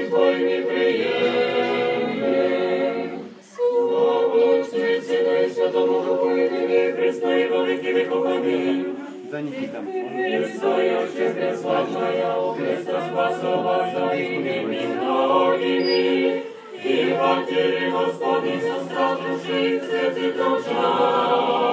Твоими приемлем. Слава Отцу и Сыну и Святому Духу, и ныне и присно и во веки веков. Аминь. Предстоящая бесславная у креста спасова своими многими, и в потере Господней со страх души и свет и душа.